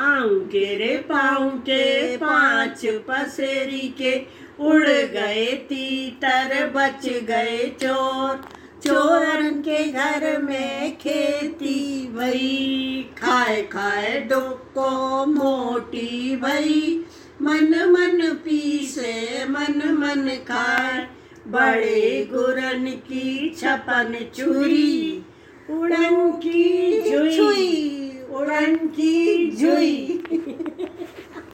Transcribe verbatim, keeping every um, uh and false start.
आऊं के रे पाऊं के पांच पसेरी के, उड़ गए तीतर बच गए चोर। चोरन के घर में खेती भई, खाए खाए डोको मोटी भई। मन मन पीसे मन मन खाए, बड़े गुरन की छपन चूरी। उड़न की जुई, उड़न की जुई।